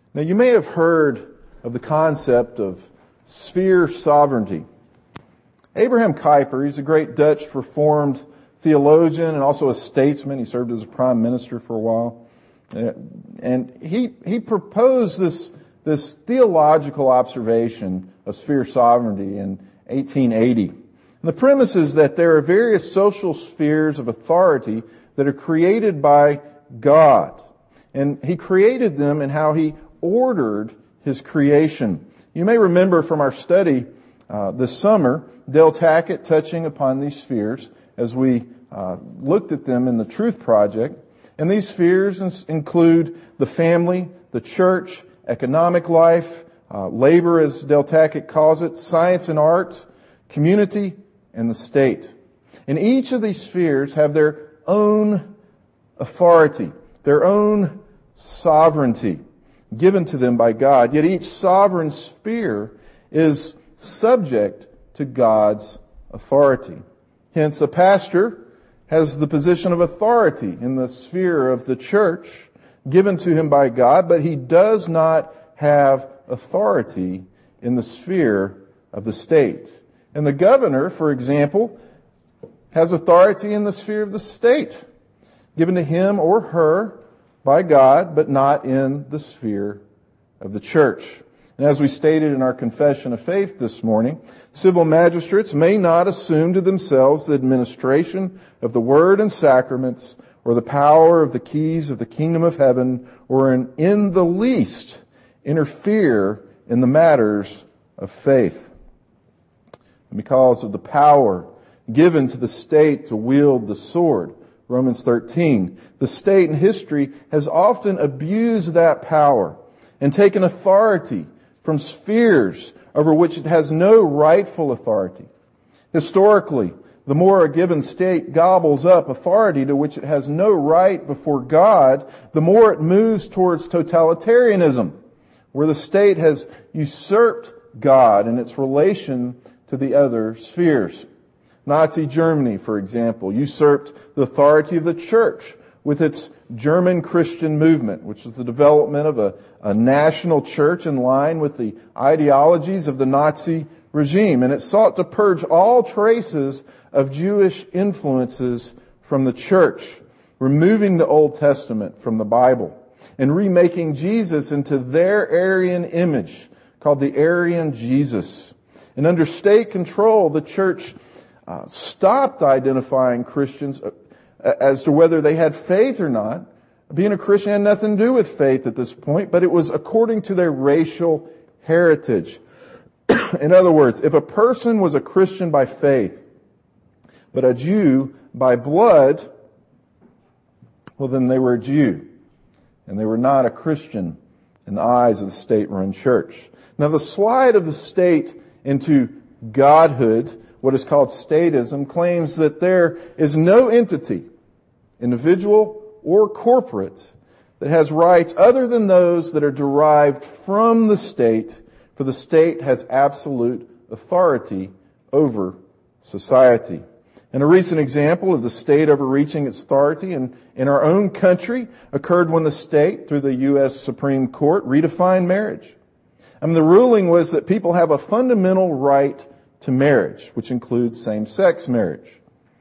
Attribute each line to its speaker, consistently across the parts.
Speaker 1: Now, you may have heard of the concept of sphere sovereignty. Abraham Kuyper, he's a great Dutch Reformed theologian and also a statesman. He served as a prime minister for a while. And he proposed this theological observation of sphere sovereignty in 1880. And the premise is that there are various social spheres of authority that are created by God. And He created them in how He ordered His creation. You may remember from our study this summer, Dale Tackett touching upon these spheres as we looked at them in the Truth Project. And these spheres include the family, the church, economic life, labor as Dale Tackett calls it, science and art, community, and the state. And each of these spheres have their own authority, their own sovereignty given to them by God. Yet each sovereign sphere is subject to God's authority. Hence, a pastor has the position of authority in the sphere of the church given to him by God, but he does not have authority in the sphere of the state. And the governor, for example, has authority in the sphere of the state, given to him or her by God, but not in the sphere of the church. And as we stated in our confession of faith this morning, civil magistrates may not assume to themselves the administration of the word and sacraments or the power of the keys of the kingdom of heaven, or in the least interfere in the matters of faith. And because of the power given to the state to wield the sword, Romans 13, the state in history has often abused that power and taken authority from spheres over which it has no rightful authority. Historically, the more a given state gobbles up authority to which it has no right before God, the more it moves towards totalitarianism, where the state has usurped God in its relation to the other spheres. Nazi Germany, for example, usurped the authority of the church with its German Christian movement, which was the development of a national church in line with the ideologies of the Nazi regime. And it sought to purge all traces of Jewish influences from the church, removing the Old Testament from the Bible and remaking Jesus into their Aryan image, called the Aryan Jesus. And under state control, the church stopped identifying Christians as to whether they had faith or not. Being a Christian had nothing to do with faith at this point, but it was according to their racial heritage. In other words, if a person was a Christian by faith, but a Jew by blood, well, then they were a Jew, and they were not a Christian in the eyes of the state-run church. Now, the slide of the state into godhood, what is called statism, claims that there is no entity, individual or corporate, that has rights other than those that are derived from the state, for the state has absolute authority over society. And a recent example of the state overreaching its authority in our own country occurred when the state, through the U.S. Supreme Court, redefined marriage. The ruling was that people have a fundamental right to marriage, which includes same-sex marriage.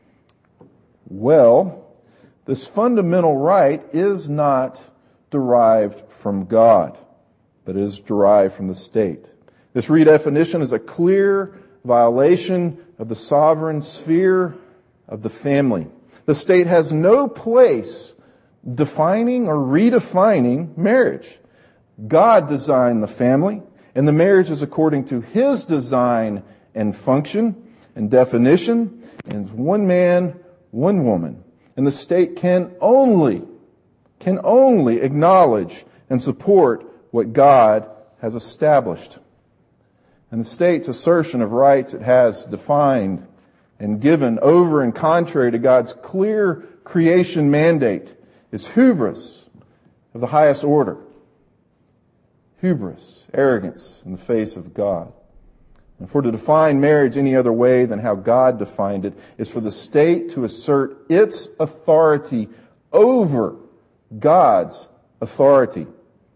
Speaker 1: Well, this fundamental right is not derived from God, but is derived from the state. This redefinition is a clear violation of the sovereign sphere of the family. The state has no place defining or redefining marriage. God designed the family, and the marriage is according to His design and function and definition, and one man, one woman. And the state can only acknowledge and support what God has established. And the state's assertion of rights it has defined and given over and contrary to God's clear creation mandate is hubris of the highest order. Hubris, arrogance in the face of God. And for to define marriage any other way than how God defined it is for the state to assert its authority over God's authority.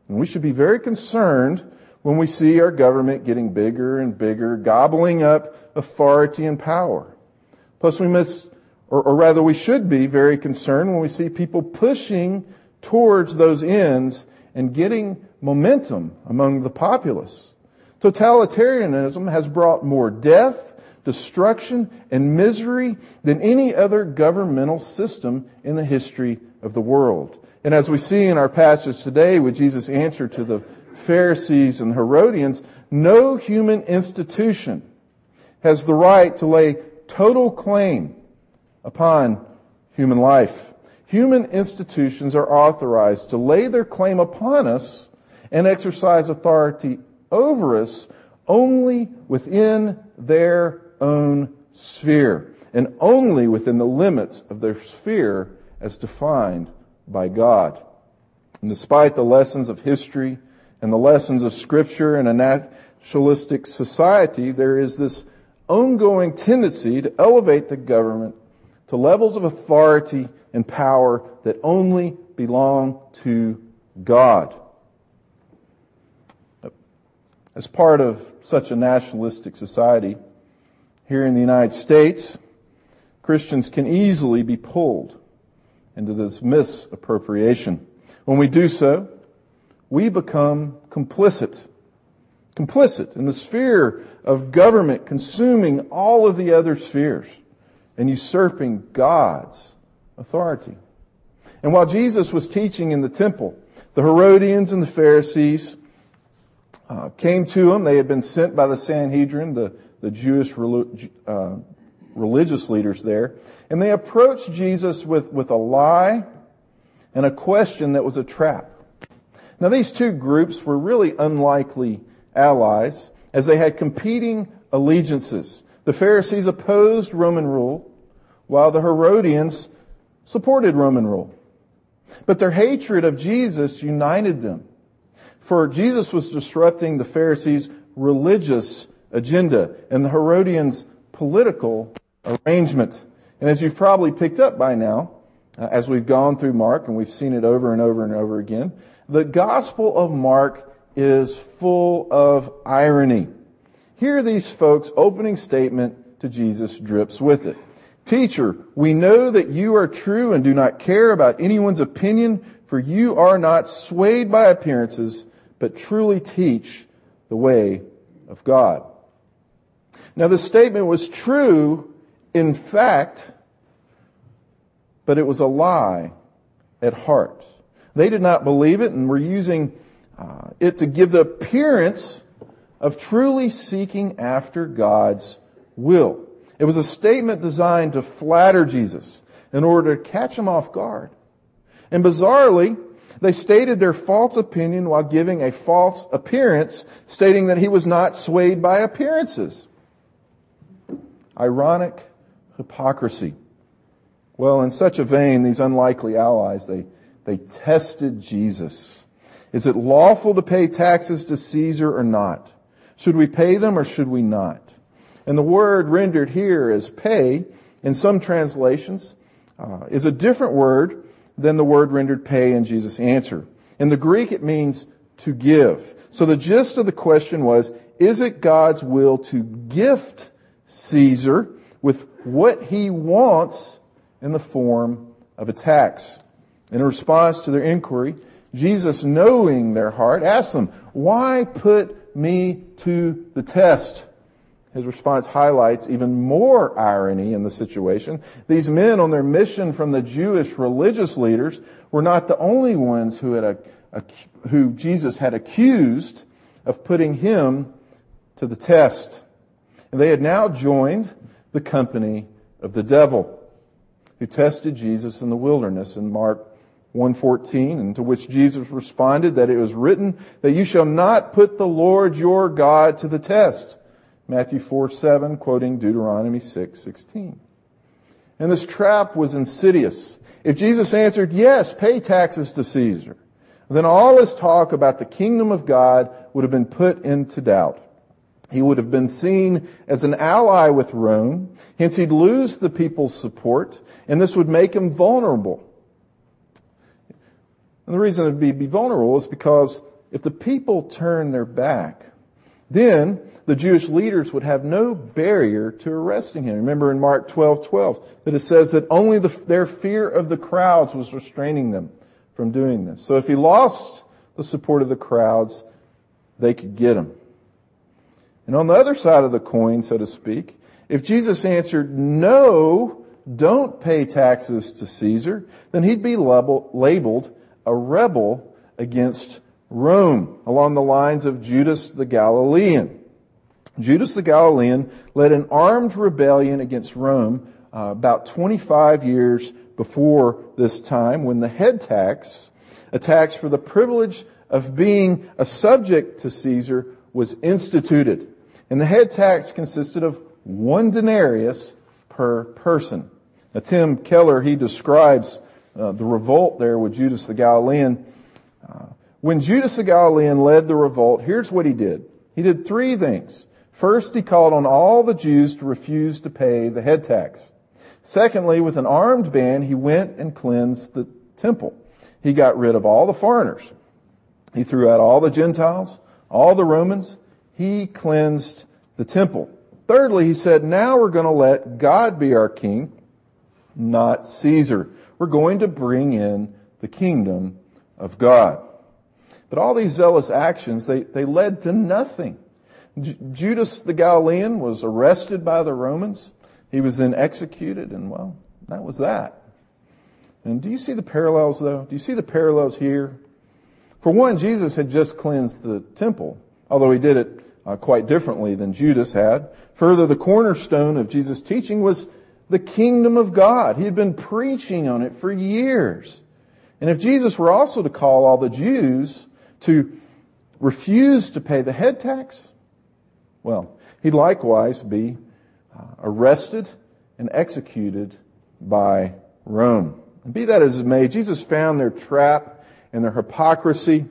Speaker 1: And we should be very concerned when we see our government getting bigger and bigger, gobbling up authority and power. Plus we should be very concerned when we see people pushing towards those ends and getting momentum among the populace. Totalitarianism has brought more death, destruction, and misery than any other governmental system in the history of the world. And as we see in our passage today with Jesus' answer to the Pharisees and Herodians, no human institution has the right to lay total claim upon human life. Human institutions are authorized to lay their claim upon us and exercise authority over us only within their own sphere and only within the limits of their sphere as defined by God. And despite the lessons of history and the lessons of Scripture in a naturalistic society, there is this ongoing tendency to elevate the government to levels of authority and power that only belong to God. As part of such a nationalistic society, here in the United States, Christians can easily be pulled into this misappropriation. When we do so, we become complicit in the sphere of government consuming all of the other spheres and usurping God's authority. And while Jesus was teaching in the temple, the Herodians and the Pharisees came to him. They had been sent by the Sanhedrin, the Jewish religious leaders there. And they approached Jesus with a lie and a question that was a trap. Now, these two groups were really unlikely allies as they had competing allegiances. The Pharisees opposed Roman rule, while the Herodians supported Roman rule. But their hatred of Jesus united them. For Jesus was disrupting the Pharisees' religious agenda and the Herodians' political arrangement. And as you've probably picked up by now, as we've gone through Mark, and we've seen it over and over and over again, the Gospel of Mark is full of irony. Here these folks' opening statement to Jesus drips with it. Teacher, we know that you are true and do not care about anyone's opinion, for you are not swayed by appearances, but truly teach the way of God. Now, this statement was true in fact, but it was a lie at heart. They did not believe it and were using it to give the appearance of truly seeking after God's will. It was a statement designed to flatter Jesus in order to catch him off guard. And bizarrely, they stated their false opinion while giving a false appearance, stating that he was not swayed by appearances. Ironic hypocrisy. Well, in such a vein, these unlikely allies, they tested Jesus. Is it lawful to pay taxes to Caesar or not? Should we pay them or should we not? And the word rendered here as pay, in some translations, is a different word than the word rendered pay in Jesus' answer. In the Greek, it means to give. So the gist of the question was, is it God's will to gift Caesar with what he wants in the form of a tax? In response to their inquiry, Jesus, knowing their heart, asked them, why put me to the test? His response highlights even more irony in the situation. These men on their mission from the Jewish religious leaders were not the only ones who Jesus had accused of putting him to the test. And they had now joined the company of the devil, who tested Jesus in the wilderness in Mark 1:14, and to which Jesus responded that it was written that you shall not put the Lord your God to the test. Matthew 4:7, quoting Deuteronomy 6:16. And this trap was insidious. If Jesus answered, yes, pay taxes to Caesar, then all his talk about the kingdom of God would have been put into doubt. He would have been seen as an ally with Rome, hence he'd lose the people's support, and this would make him vulnerable. And the reason it'd be vulnerable is because if the people turned their back, then the Jewish leaders would have no barrier to arresting him. Remember in Mark 12:12 that it says that only their fear of the crowds was restraining them from doing this. So if he lost the support of the crowds, they could get him. And on the other side of the coin, so to speak, if Jesus answered, no, don't pay taxes to Caesar, then he'd be labeled a rebel against Rome, along the lines of Judas the Galilean. Judas the Galilean led an armed rebellion against Rome about 25 years before this time, when the head tax, a tax for the privilege of being a subject to Caesar, was instituted. And the head tax consisted of 1 denarius per person. Now, Tim Keller, he describes the revolt there with Judas the Galilean. When Judas the Galilean led the revolt, here's what he did. He did 3 things. First, he called on all the Jews to refuse to pay the head tax. Secondly, with an armed band, he went and cleansed the temple. He got rid of all the foreigners. He threw out all the Gentiles, all the Romans. He cleansed the temple. Thirdly, he said, now we're going to let God be our king, not Caesar. We're going to bring in the kingdom of God. But all these zealous actions, they led to nothing. Judas the Galilean was arrested by the Romans. He was then executed, and well, that was that. And do you see the parallels, though? Do you see the parallels here? For one, Jesus had just cleansed the temple, although he did it quite differently than Judas had. Further, the cornerstone of Jesus' teaching was the kingdom of God. He had been preaching on it for years. And if Jesus were also to call all the Jews to refuse to pay the head tax, well, he'd likewise be arrested and executed by Rome. And be that as it may, Jesus found their trap and their hypocrisy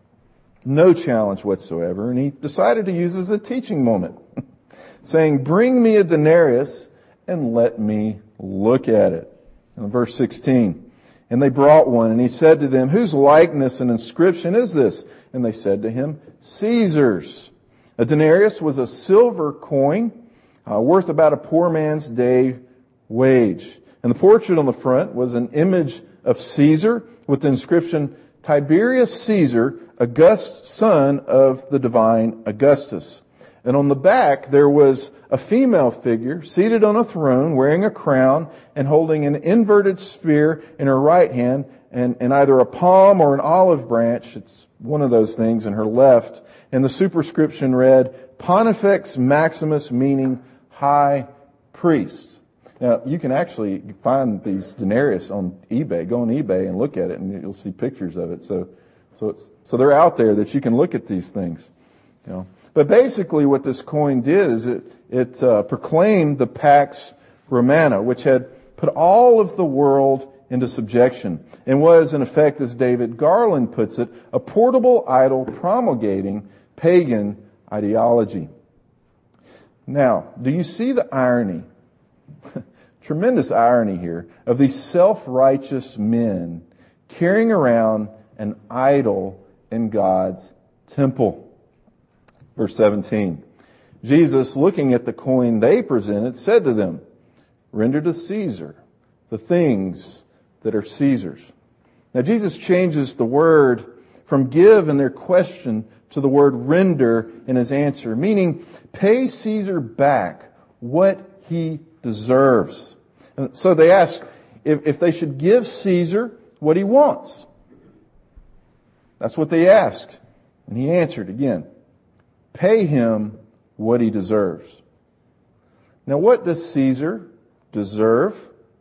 Speaker 1: no challenge whatsoever, and he decided to use it as a teaching moment, saying, bring me a denarius and let me look at it. In verse 16, and they brought one, and he said to them, whose likeness and inscription is this? And they said to him, Caesar's. A denarius was a silver coin worth about a poor man's day wage. And the portrait on the front was an image of Caesar with the inscription, Tiberius Caesar, august son of the divine Augustus. And on the back there was a female figure seated on a throne wearing a crown and holding an inverted sphere in her right hand and either a palm or an olive branch. It's one of those things in her left. And the superscription read, Pontifex Maximus, meaning high priest. Now, you can actually find these denarius on eBay. Go on eBay and look at it, and you'll see pictures of it. So they're out there that you can look at these things. You know. But basically what this coin did is it proclaimed the Pax Romana, which had put all of the world into subjection and was, in effect, as David Garland puts it, a portable idol promulgating pagan ideology. Now, do you see the irony? Tremendous irony here of these self-righteous men carrying around an idol in God's temple. Verse 17, Jesus, looking at the coin they presented, said to them, render to Caesar the things that are Caesar's. Now Jesus changes the word from give in their question to the word render in his answer, meaning pay Caesar back what he deserves. And so they ask if they should give Caesar what he wants. That's what they ask. And he answered again, pay him what he deserves. Now what does Caesar deserve?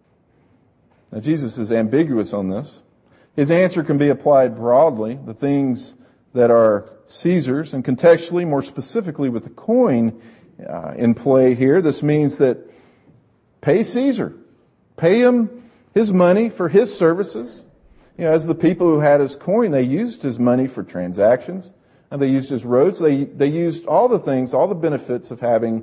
Speaker 1: Now Jesus is ambiguous on this. His answer can be applied broadly, the things that are Caesar's, and contextually, more specifically with the coin in play here, this means that pay Caesar. Pay him his money for his services. You know, as the people who had his coin, they used his money for transactions, and they used his roads. They used all the things, all the benefits of having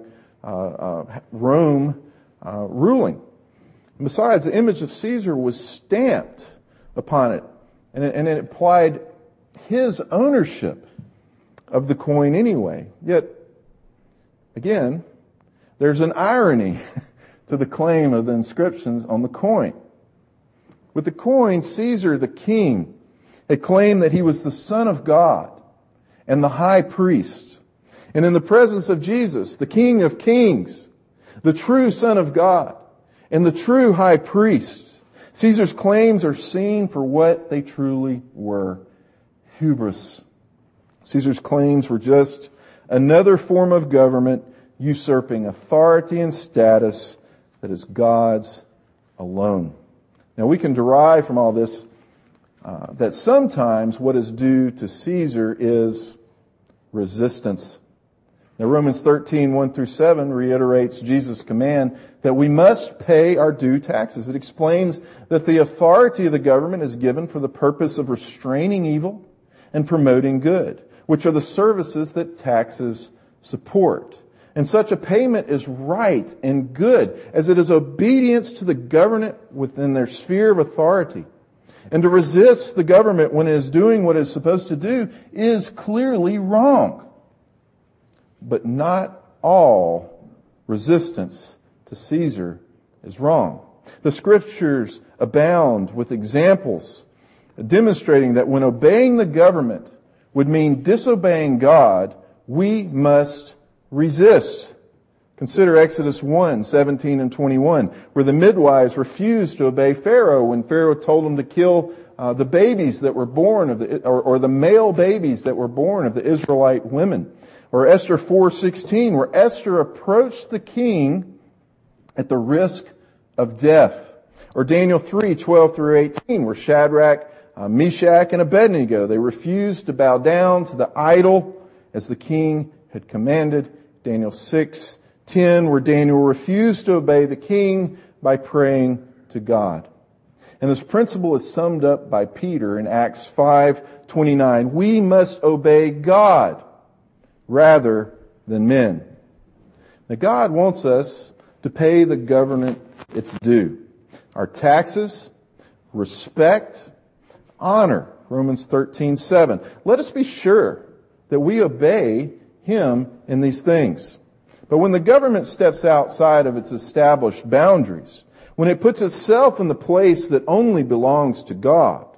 Speaker 1: Rome ruling. And besides, the image of Caesar was stamped upon it, and it applied his ownership of the coin anyway. Yet, again, there's an irony to the claim of the inscriptions on the coin. With the coin, Caesar the king had claimed that he was the Son of God and the high priest. And in the presence of Jesus, the King of Kings, the true Son of God, and the true high priest, Caesar's claims are seen for what they truly were: hubris. Caesar's claims were just another form of government usurping authority and status that is God's alone. Now we can derive from all this that sometimes what is due to Caesar is resistance. Now Romans 13, 1 through 7 reiterates Jesus' command that we must pay our due taxes. It explains that the authority of the government is given for the purpose of restraining evil and promoting good, which are the services that taxes support. And such a payment is right and good, as it is obedience to the government within their sphere of authority. And to resist the government when it is doing what it is supposed to do is clearly wrong. But not all resistance to Caesar is wrong. The Scriptures abound with examples demonstrating that when obeying the government would mean disobeying God, we must resist. Consider Exodus 1, 17 and 21, where the midwives refused to obey Pharaoh when Pharaoh told them to kill the babies that were born of or the male babies that were born of the Israelite women. Or Esther 4:16, where Esther approached the king at the risk of death. Or Daniel 3:12 through 18, where Shadrach, Meshach, and Abednego, they refused to bow down to the idol as the king had commanded. Daniel 6:10, where Daniel refused to obey the king by praying to God. And this principle is summed up by Peter in Acts 5:29. We must obey God rather than men. Now God wants us to pay the government its due. Our taxes, respect, honor. Romans 13:7. Let us be sure that we obey Him in these things. But when the government steps outside of its established boundaries, when it puts itself in the place that only belongs to God,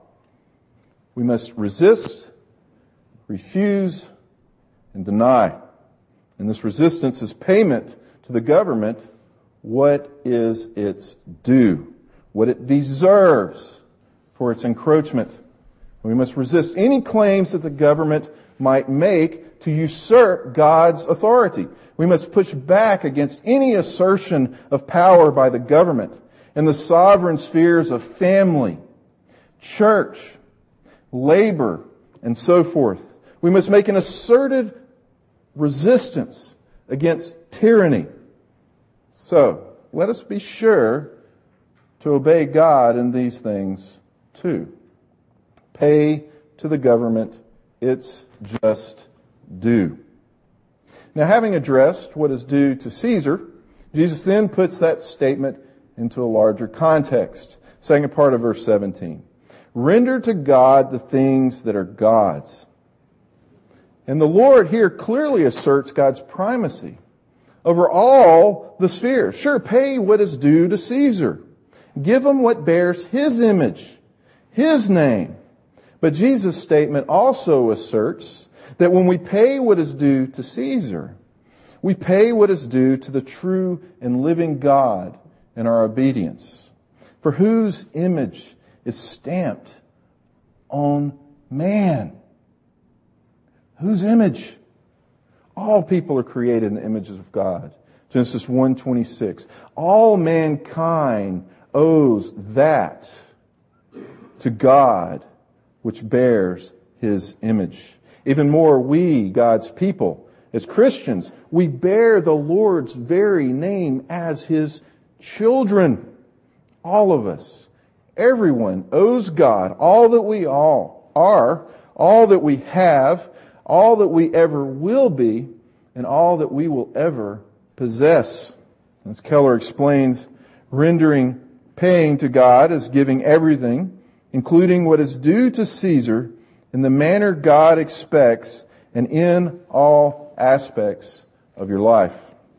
Speaker 1: we must resist, refuse, and deny. And this resistance is payment to the government what is its due, what it deserves for its encroachment. We must resist any claims that the government might make to usurp God's authority. We must push back against any assertion of power by the government in the sovereign spheres of family, church, labor, and so forth. We must make an asserted resistance against tyranny. So, let us be sure to obey God in these things too. Pay to the government its just due. Now, having addressed what is due to Caesar, Jesus then puts that statement into a larger context. Second part of verse 17. Render to God the things that are God's. And the Lord here clearly asserts God's primacy over all the spheres. Sure, pay what is due to Caesar. Give him what bears his image, his name. But Jesus' statement also asserts that when we pay what is due to Caesar, we pay what is due to the true and living God in our obedience, for whose image is stamped on man. Whose image? All people are created in the images of God. Genesis 1:26. All mankind owes that to God which bears His image. Even more, we, God's people, as Christians, we bear the Lord's very name as His children. All of us. Everyone owes God all that we all are, all that we have, all that we ever will be, and all that we will ever possess. As Keller explains, paying to God is giving everything, including what is due to Caesar, in the manner God expects and in all aspects of your life.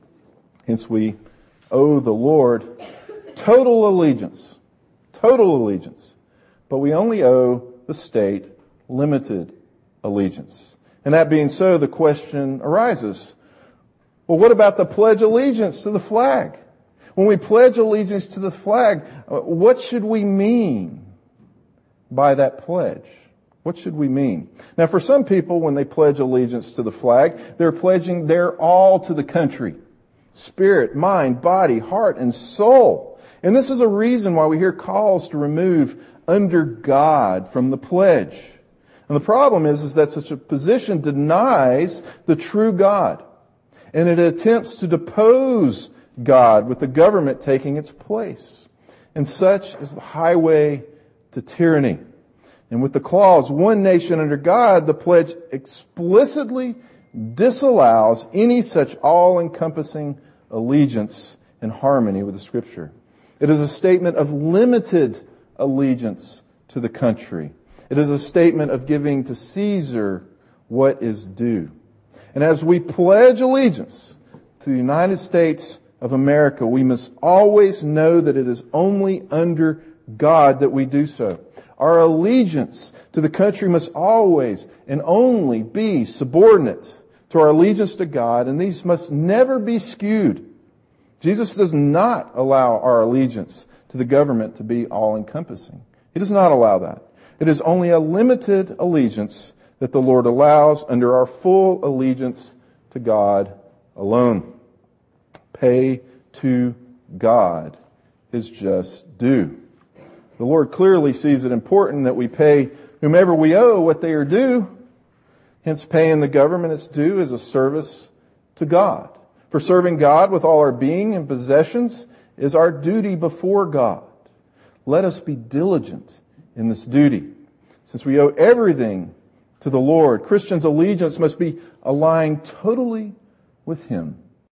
Speaker 1: Hence we owe the Lord total allegiance. Total allegiance. But we only owe the state limited allegiance. And that being so, the question arises, well, what about the pledge allegiance to the flag? When we pledge allegiance to the flag, what should we mean by that pledge? What should we mean? Now, for some people, when they pledge allegiance to the flag, they're pledging their all to the country. Spirit, mind, body, heart, and soul. And this is a reason why we hear calls to remove under God from the pledge. And the problem is that such a position denies the true God. And it attempts to depose God with the government taking its place. And such is the highway to tyranny. And with the clause, one nation under God, the pledge explicitly disallows any such all-encompassing allegiance in harmony with the Scripture. It is a statement of limited allegiance to the country. It is a statement of giving to Caesar what is due. And as we pledge allegiance to the United States of America, we must always know that it is only under God that we do so. Our allegiance to the country must always and only be subordinate to our allegiance to God, and these must never be skewed. Jesus does not allow our allegiance to the government to be all-encompassing. He does not allow that. It is only a limited allegiance that the Lord allows under our full allegiance to God alone. Pay to God His just due. The Lord clearly sees it important that we pay whomever we owe what they are due. Hence, paying the government its due is a service to God. For serving God with all our being and possessions is our duty before God. Let us be diligent in this duty. Since we owe everything to the Lord, Christians' allegiance must be aligned totally with Him.